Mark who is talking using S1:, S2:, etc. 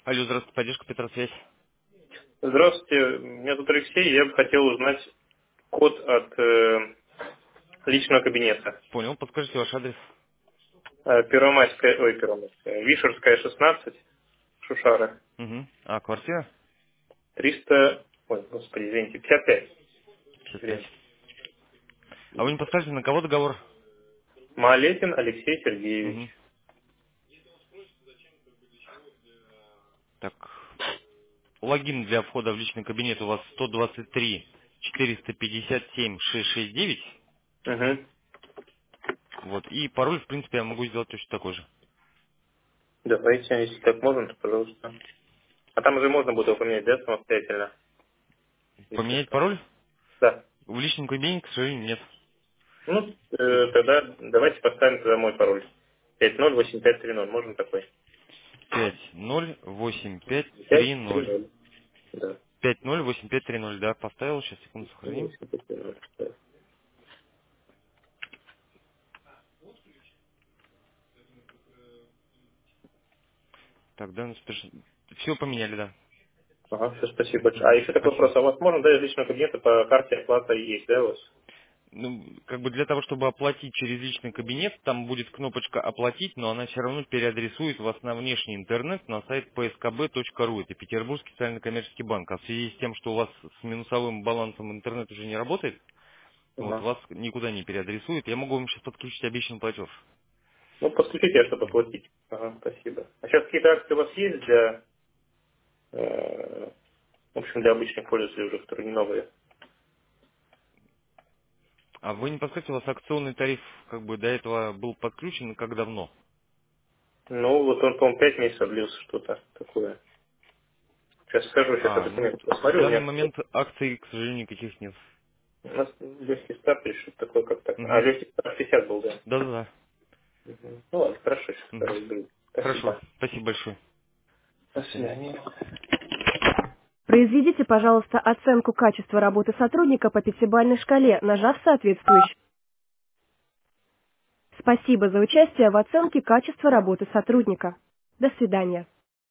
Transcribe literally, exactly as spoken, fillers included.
S1: Алло, здравствуйте, поддержка Петросвязь.
S2: Здравствуйте, меня зовут Алексей, я бы хотел узнать код от э, личного кабинета.
S1: Понял, подскажите ваш адрес.
S2: Э, Первомайская, ой, Первомайская, Вишерская, шестнадцать, Шушара,
S1: Угу. А, квартира?
S2: триста, ой, господи, извините, пятьдесят пять.
S1: пятьдесят пять.
S2: Блин.
S1: А вы не подскажете, на кого договор?
S2: Малетин Алексей Сергеевич.
S1: Угу. Так, логин для входа в личный кабинет у вас сто двадцать три четыреста пятьдесят семь шестьсот шестьдесят девять.
S2: Угу.
S1: Вот, и пароль, в принципе, я могу сделать точно такой же.
S2: Давайте, если так можно, то пожалуйста. А там уже можно будет его поменять, да, самостоятельно, если
S1: Поменять
S2: что.
S1: пароль?
S2: Да.
S1: В личном кабинете, к сожалению, нет.
S2: Ну, э, тогда давайте поставим тогда мой пароль. пять ноль восемь пять три ноль, можно такой?
S1: пять ноль восемь пять три
S2: пять три
S1: ноль.
S2: ноль. Да.
S1: пять ноль восемь пять три ноль, да, поставил, сейчас, секунду,
S2: Ну,
S1: сохраним.
S2: восемь пять три ноль, да.
S1: Так, да, все поменяли, да.
S2: Ага, все, спасибо большое. А
S1: Мгм,
S2: еще такой
S1: спасибо.
S2: вопрос. А у вас можно, да, из личного кабинета по карте оплата есть, да, у вас?
S1: Ну, как бы для того, чтобы оплатить через личный кабинет, там будет кнопочка «Оплатить», но она все равно переадресует вас на внешний интернет, на сайт пэ эс ка бэ точка ру. Это Петербургский социально-коммерческий банк. А в связи с тем, что у вас с минусовым балансом интернет уже не работает, вот,
S2: Ага.
S1: вас никуда не переадресует. Я могу вам сейчас подключить обещанный платеж.
S2: Ну, подключите, чтобы оплатить. Ага, спасибо. А сейчас какие-то акции у вас есть для, э, в общем, для обычных пользователей уже, которые не новые?
S1: А вы не подскажете, у вас акционный тариф как бы до этого был подключен, и как давно?
S2: Ну, вот он, по-моему, пять месяцев длился что-то такое. Сейчас скажу, сейчас я
S1: А, ну,
S2: документы
S1: в
S2: посмотрю, у
S1: данный
S2: меня
S1: момент акций, к сожалению, никаких нет.
S2: у нас легкий старт или что-то такое, как так. А,
S1: Угу.
S2: легкий старт пятьдесят был, да.
S1: Да-да-да.
S2: Мгм. Ну ладно, хорошо, сейчас
S1: Мгм.
S2: второй беру.
S1: Хорошо,
S2: Спасибо.
S1: спасибо большое. До
S2: До
S1: свидания.
S2: свидания.
S3: Произведите, пожалуйста, оценку качества работы сотрудника по пятибалльной шкале, нажав соответствующий. Спасибо за участие в оценке качества работы сотрудника. До свидания.